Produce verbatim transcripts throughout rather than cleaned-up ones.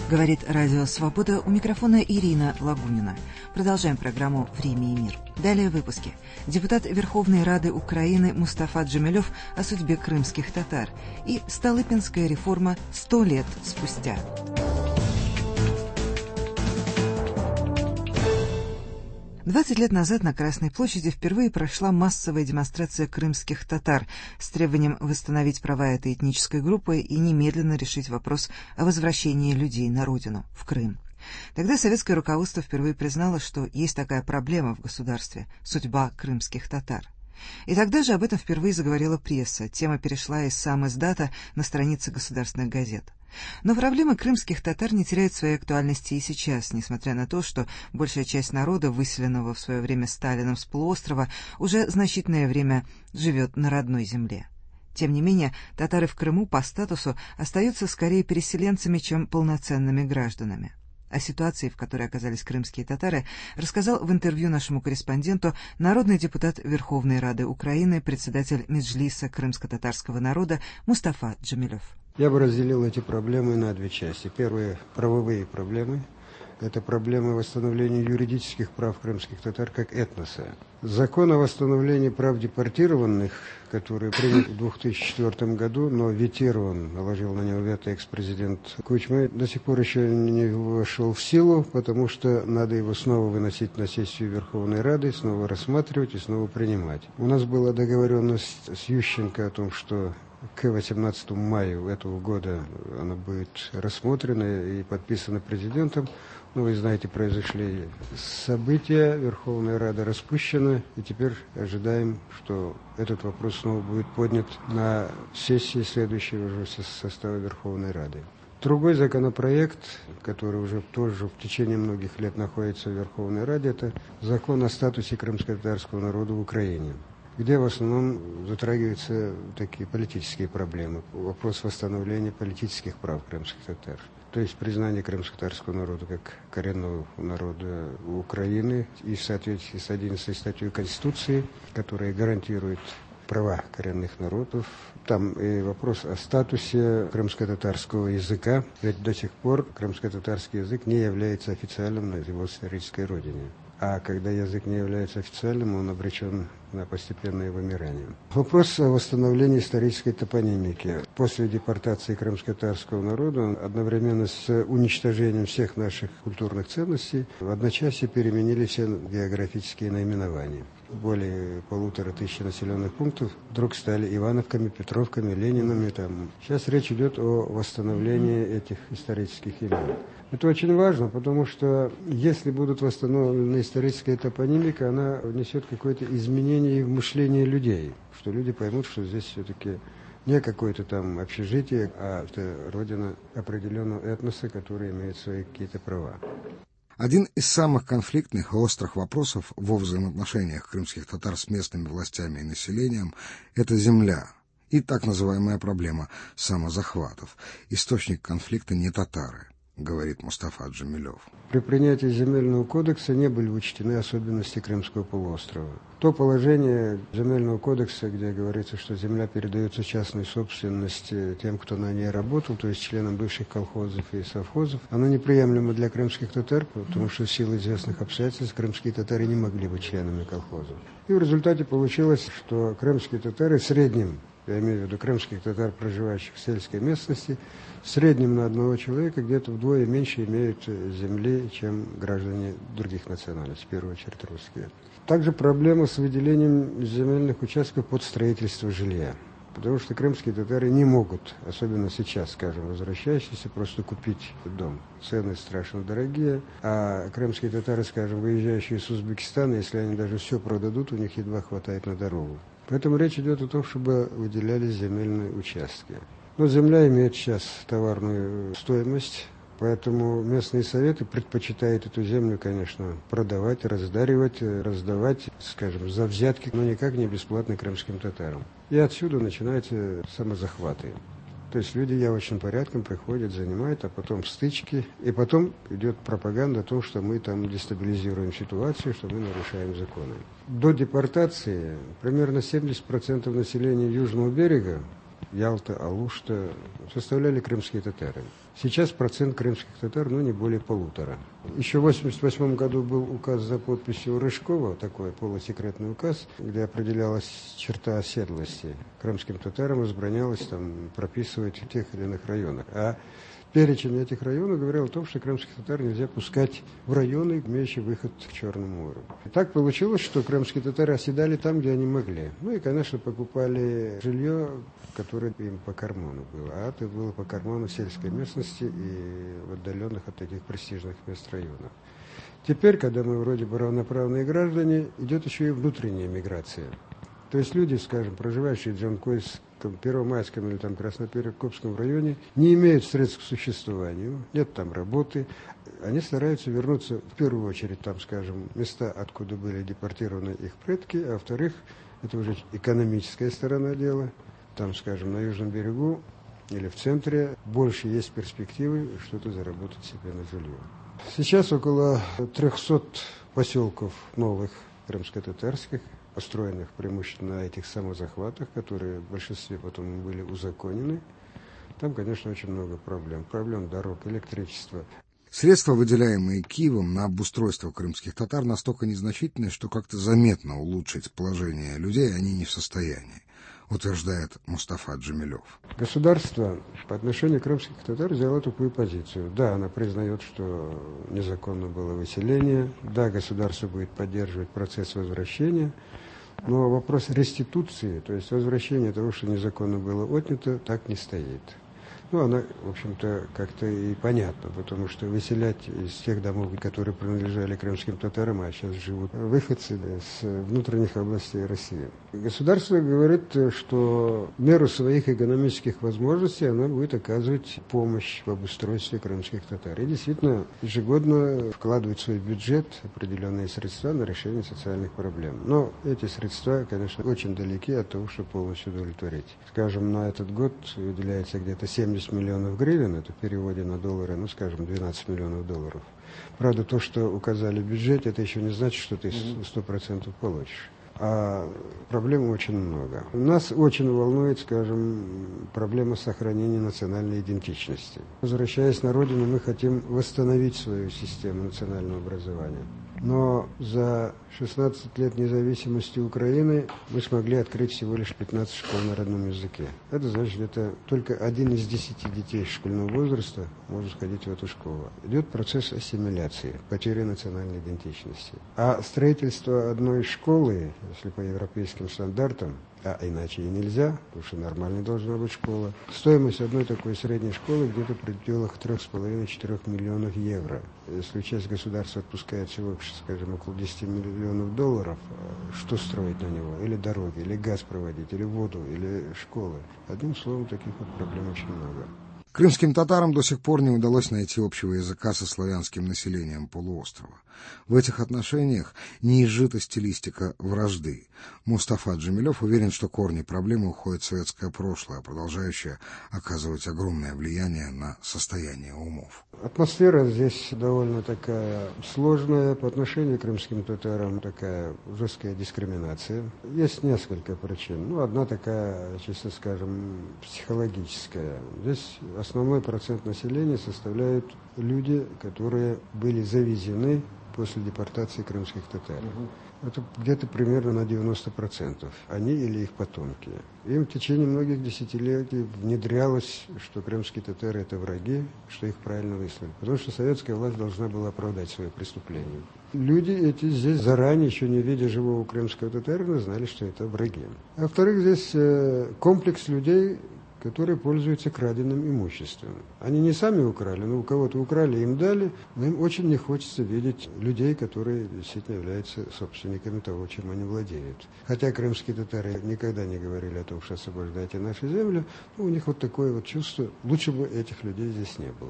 Говорит Радио Свобода, у микрофона Ирина Лагунина. Продолжаем программу «Время и мир». Далее в выпуске. Депутат Верховной Рады Украины Мустафа Джемилев о судьбе крымских татар и Столыпинская реформа сто лет спустя. Двадцать лет назад на Красной площади впервые прошла массовая демонстрация крымских татар с требованием восстановить права этой этнической группы и немедленно решить вопрос о возвращении людей на родину, в Крым. Тогда советское руководство впервые признало, что есть такая проблема в государстве – судьба крымских татар. И тогда же об этом впервые заговорила пресса, тема перешла из сам-издата на страницы государственных газет. Но проблемы крымских татар не теряют своей актуальности и сейчас, несмотря на то, что большая часть народа, выселенного в свое время Сталином с полуострова, уже значительное время живет на родной земле. Тем не менее, татары в Крыму по статусу остаются скорее переселенцами, чем полноценными гражданами. О ситуации, в которой оказались крымские татары, рассказал в интервью нашему корреспонденту народный депутат Верховной Рады Украины, председатель Меджлиса крымско-татарского народа Мустафа Джемилев. Я бы разделил эти проблемы на две части. Первые – правовые проблемы. Это проблема восстановления юридических прав крымских татар как этноса. Закон о восстановлении прав депортированных, который принят в две тысячи четвёртом году, но ветирован, наложил на него вето экс-президент Кучма, до сих пор еще не вошел в силу, потому что надо его снова выносить на сессию Верховной Рады, снова рассматривать и снова принимать. У нас была договоренность с Ющенко о том, что к восемнадцатому мая этого года она будет рассмотрена и подписана президентом. Ну, вы знаете, произошли события, Верховная Рада распущена, и теперь ожидаем, что этот вопрос снова будет поднят на сессии следующего уже состава Верховной Рады. Другой законопроект, который уже тоже в течение многих лет находится в Верховной Раде, это закон о статусе крымско-татарского народа в Украине, где в основном затрагиваются такие политические проблемы. Вопрос восстановления политических прав крымских татар. То есть признание крымско-татарского народа как коренного народа Украины и в соответствии с одиннадцатой статьей Конституции, которая гарантирует права коренных народов. Там и вопрос о статусе крымско-татарского языка, ведь до сих пор крымско-татарский язык не является официальным на его исторической родине. А когда язык не является официальным, он обречен на постепенное вымирание. Вопрос о восстановлении исторической топонимики. После депортации крымско-татарского народа, одновременно с уничтожением всех наших культурных ценностей, в одночасье переменили все географические наименования. Более полутора тысяч населенных пунктов вдруг стали Ивановками, Петровками, Ленинами. Там. Сейчас речь идет о восстановлении этих исторических имен. Это очень важно, потому что если будут восстановлены историческая топонимика, она внесет какое-то изменение в мышление людей, что люди поймут, что здесь все-таки не какое-то там общежитие, а это родина определенного этноса, который имеет свои какие-то права. Один из самых конфликтных и острых вопросов во взаимоотношениях крымских татар с местными властями и населением – это земля и так называемая проблема самозахватов. Источник конфликта не татары, говорит Мустафа Джемилев. При принятии земельного кодекса не были учтены особенности Крымского полуострова. То положение земельного кодекса, где говорится, что земля передается частной собственности тем, кто на ней работал, то есть членам бывших колхозов и совхозов, оно неприемлемо для крымских татар, потому что в силу известных обстоятельств крымские татары не могли быть членами колхозов. И в результате получилось, что крымские татары в среднем, я имею в виду крымских татар, проживающих в сельской местности, в среднем на одного человека где-то вдвое меньше имеют земли, чем граждане других национальностей, в первую очередь русские. Также проблема с выделением земельных участков под строительство жилья. Потому что крымские татары не могут, особенно сейчас, скажем, возвращающиеся, просто купить дом. Цены страшно дорогие, а крымские татары, скажем, выезжающие из Узбекистана, если они даже все продадут, у них едва хватает на дорогу. Поэтому речь идет о том, чтобы выделялись земельные участки. Но земля имеет сейчас товарную стоимость, поэтому местные советы предпочитают эту землю, конечно, продавать, раздаривать, раздавать, скажем, за взятки, но никак не бесплатно крымским татарам. И отсюда начинаются самозахваты. То есть люди явочным порядком приходят, занимают, а потом стычки. И потом идет пропаганда о том, что мы там дестабилизируем ситуацию, что мы нарушаем законы. До депортации примерно семьдесят процентов населения Южного берега Ялта, Алушта составляли крымские татары. Сейчас процент крымских татар, ну, не более полутора. Еще в восемьдесят восьмом году был указ за подписью Рыжкова, такой полусекретный указ, где определялась черта оседлости. Крымским татарам возбранялось там прописывать в тех или иных районах. А перечень этих районов говорил о том, что крымских татар нельзя пускать в районы, имеющие выход к Черному морю. И так получилось, что крымские татары оседали там, где они могли. Ну и, конечно, покупали жилье, которое им по карману было. А это было по карману сельской местности и в отдаленных от таких престижных мест районах. Теперь, когда мы вроде бы равноправные граждане, идет еще и внутренняя миграция. То есть люди, скажем, проживающие в Джанкойском, Первомайском или там Красноперекопском районе, не имеют средств к существованию, нет там работы. Они стараются вернуться, в первую очередь, там, скажем, места, откуда были депортированы их предки, а во-вторых, это уже экономическая сторона дела. Там, скажем, на Южном берегу или в центре больше есть перспективы что-то заработать себе на жилье. Сейчас около трехсот поселков новых крымско-татарских, построенных преимущественно на этих самозахватах, которые в большинстве потом были узаконены. Там, конечно, очень много проблем. Проблем дорог, электричества. Средства, выделяемые Киевом на обустройство крымских татар, настолько незначительны, что как-то заметно улучшить положение людей они не в состоянии, утверждает Мустафа Джемилев. Государство по отношению к крымских татар взяло такую позицию. Да, она признает, что незаконно было выселение. Да, государство будет поддерживать процесс возвращения. Но вопрос реституции, то есть возвращения того, что незаконно было отнято, так не стоит. Ну, она, в общем-то, как-то и понятна, потому что выселять из тех домов, которые принадлежали крымским татарам, а сейчас живут выходцы да, с внутренних областей России. Государство говорит, что в меру своих экономических возможностей она будет оказывать помощь в обустройстве крымских татар. И действительно, ежегодно вкладывает в свой бюджет определенные средства на решение социальных проблем. Но эти средства, конечно, очень далеки от того, чтобы полностью удовлетворить. Скажем, на этот год выделяется где-то семьдесят миллионов гривен, это в переводе на доллары, ну, скажем, двенадцать миллионов долларов. Правда, то, что указали в бюджете, это еще не значит, что ты сто процентов получишь. А проблем очень много. Нас очень волнует, скажем, проблема сохранения национальной идентичности. Возвращаясь на родину, мы хотим восстановить свою систему национального образования. Но за шестнадцать лет независимости Украины мы смогли открыть всего лишь пятнадцать школ на родном языке. Это значит, это только один из десяти детей школьного возраста может сходить в эту школу. Идет процесс ассимиляции, потери национальной идентичности. А строительство одной школы, если по европейским стандартам, а иначе и нельзя, потому что нормальной должна быть школа, стоимость одной такой средней школы где-то в пределах трех с половиной-четырех миллионов евро. Если часть государства отпускает всего, скажем, около десяти миллионов долларов, что строить на него? Или дороги, или газ проводить, или воду, или школы. Одним словом, таких вот проблем очень много. Крымским татарам до сих пор не удалось найти общего языка со славянским населением полуострова. В этих отношениях не изжита стилистика вражды. Мустафа Джемилев уверен, что корни проблемы уходят в советское прошлое, продолжающее оказывать огромное влияние на состояние умов. Атмосфера здесь довольно такая сложная. По отношению к крымским татарам такая жесткая дискриминация. Есть несколько причин. Ну, одна такая, честно скажем, психологическая. Здесь основной процент населения составляют люди, которые были завезены после депортации крымских татар. Угу. Это где-то примерно на девяносто процентов. Они или их потомки. Им в течение многих десятилетий внедрялось, что крымские татары – это враги, что их правильно выслали. Потому что советская власть должна была оправдать свое преступление. Люди эти здесь заранее, еще не видя живого крымского татарина, знали, что это враги. А во-вторых, здесь э, комплекс людей, которые пользуются краденным имуществом. Они не сами украли, но у кого-то украли, им дали, но им очень не хочется видеть людей, которые действительно являются собственниками того, чем они владеют. Хотя крымские татары никогда не говорили о том, что освобождайте нашу землю, но у них вот такое вот чувство, лучше бы этих людей здесь не было.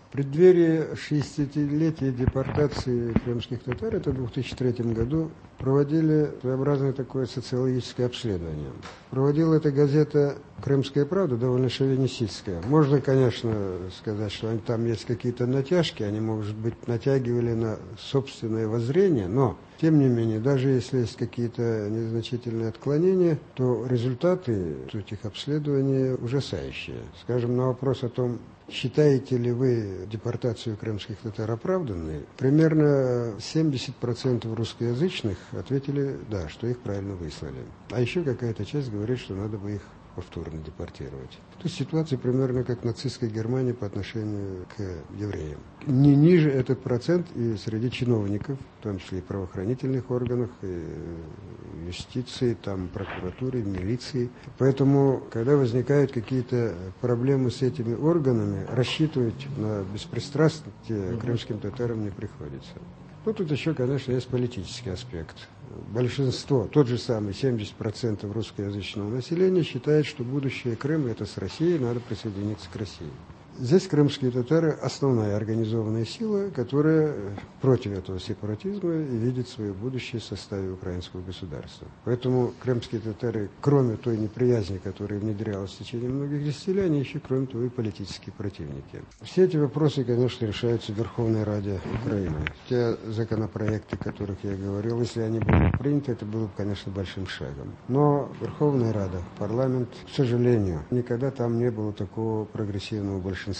В преддверии шестидесятилетия депортации крымских татар, это в две тысячи третьем году, проводили своеобразное такое социологическое обследование. Проводила эта газета «Крымская правда», довольно шовинистическая. Можно, конечно, сказать, что там есть какие-то натяжки, они, может быть, натягивали на собственное воззрение, но, тем не менее, даже если есть какие-то незначительные отклонения, то результаты этих обследований ужасающие. Скажем, на вопрос о том, считаете ли вы депортацию крымских татар оправданной, примерно семьдесят процентов русскоязычных ответили «да», что их правильно выслали. А еще какая-то часть говорит, что надо бы их повторно депортировать. То есть ситуация примерно как в нацистской Германии по отношению к евреям. Не ниже этот процент и среди чиновников, в том числе и правоохранительных органах, и юстиции, там, прокуратуры, милиции. Поэтому, когда возникают какие-то проблемы с этими органами, рассчитывать на беспристрастие крымским татарам не приходится. Ну, тут еще, конечно, есть политический аспект. Большинство, тот же самый, семьдесят процентов русскоязычного населения считает, что будущее Крыма – это с Россией, надо присоединиться к России. Здесь крымские татары – основная организованная сила, которая против этого сепаратизма и видит свое будущее в составе украинского государства. Поэтому крымские татары, кроме той неприязни, которая внедрялась в течение многих десятилетий, они еще, кроме того, и политические противники. Все эти вопросы, конечно, решаются в Верховной Раде Украины. Те законопроекты, о которых я говорил, если они будут приняты, это было бы, конечно, большим шагом. Но Верховная Рада, парламент, к сожалению, никогда там не было такого прогрессивного большинства,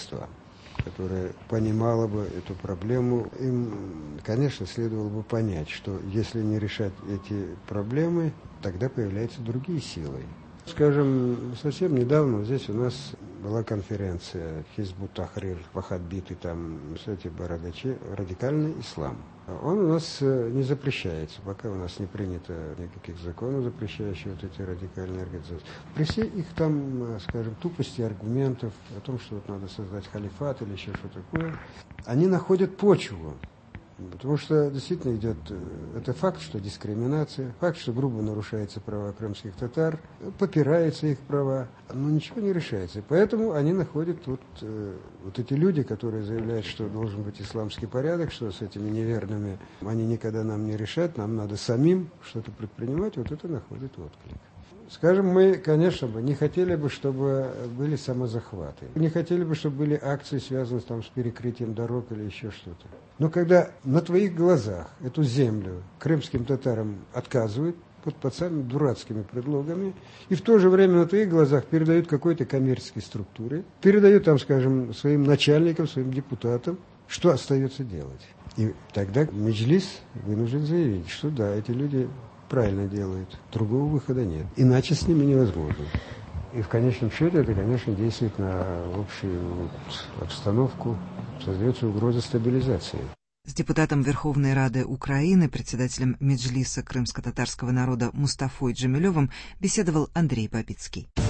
которое понимало бы эту проблему. Им, конечно, следовало бы понять, что если не решать эти проблемы, тогда появляются другие силы. Скажем, совсем недавно здесь у нас была конференция Хизбут Тахрир, Вахабит и там, кстати, Бородачи, радикальный ислам. Он у нас не запрещается, пока у нас не принято никаких законов, запрещающих вот эти радикальные организации. При всей их там, скажем, тупости аргументов о том, что вот надо создать халифат или еще что такое, они находят почву. Потому что действительно идет, это факт, что дискриминация, факт, что грубо нарушаются права крымских татар, попираются их права, но ничего не решается. И поэтому они находят вот, вот эти люди, которые заявляют, что должен быть исламский порядок, что с этими неверными они никогда нам не решат, нам надо самим что-то предпринимать, вот это находит отклик. Скажем, мы, конечно, бы не хотели бы, чтобы были самозахваты. Не хотели бы, чтобы были акции, связанные там, с перекрытием дорог или еще что-то. Но когда на твоих глазах эту землю крымским татарам отказывают под, под самыми дурацкими предлогами, и в то же время на твоих глазах передают какой-то коммерческой структуре, передают там, скажем, своим начальникам, своим депутатам, что остается делать? И тогда Меджлис вынужден заявить, что да, эти люди правильно делают, другого выхода нет. Иначе с ними невозможно. И в конечном счете это, конечно, действует на общую вот обстановку, создается угроза стабилизации. С депутатом Верховной Рады Украины, председателем Меджлиса крымско-татарского народа Мустафой Джемилевым беседовал Андрей Бабицкий.